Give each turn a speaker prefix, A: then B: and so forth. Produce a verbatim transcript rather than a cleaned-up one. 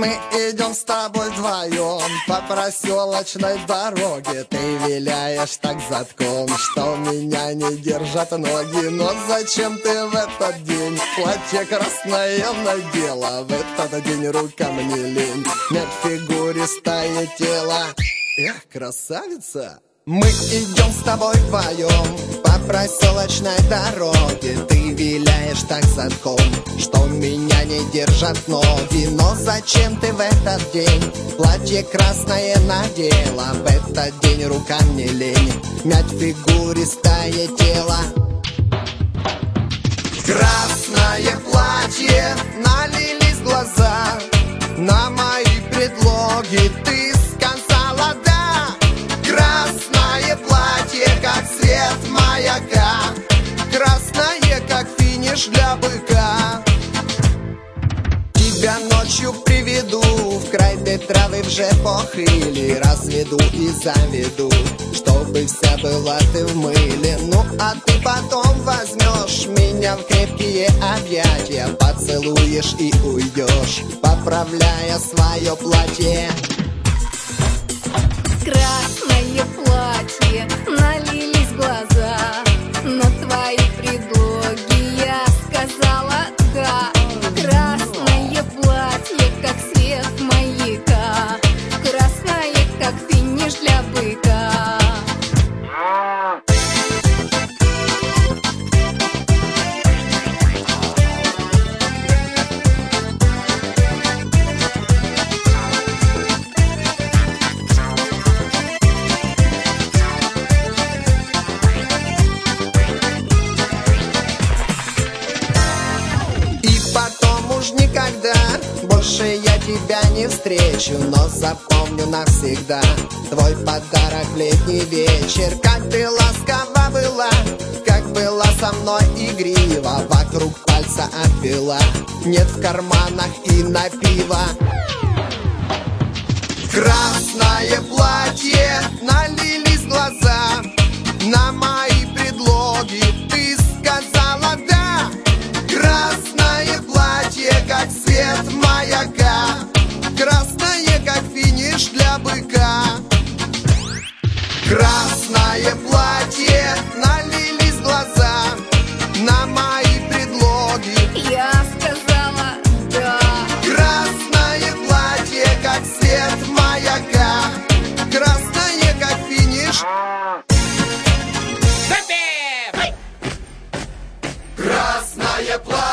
A: Мы идем с тобой вдвоем по проселочной дороге. Ты виляешь так задком, что меня не держат ноги. Но зачем ты в этот день платье красное надела? В этот день рукам не лень, мять фигуристое тело. Эх, красавица! Мы идем с тобой вдвоем по проселочной дороге. Ты виляешь так задком, что меня не держат ноги. Но зачем ты в этот день платье красное надела? В этот день рукам не лень, мять фигуристое тело. Красное платье, налились глаза на мои предлоги. Ты сказала да. Красное платье, как свет маяка, красное, как финиш для быка. Тебя ночью приведу в край, где травы вже похили. Разведу и заведу, чтобы вся была ты в мыле. Ну а ты потом возьмешь меня в крепкие объятия, поцелуешь и уйдешь, поправляя свое платье.
B: Красное платье, налились глаза на твои предлоги. Я сказала да. Красное платье, как свет маяка, красное, как финиш для быка.
A: Никогда больше я тебя не встречу, но запомню навсегда твой подарок в летний вечер. Как ты ласкова была, как была со мной игрива, вокруг пальца обвела, нет в карманах и на пиво. Красное платье, налились глаза на мои предлоги. Ты сказала да. Красное платье, как свет маяка, красное, как финиш для быка. Красное платье, налились глаза на мои предлоги.
B: Я сказала да.
A: Красное платье, как свет маяка, красное, как финиш. Красное платье.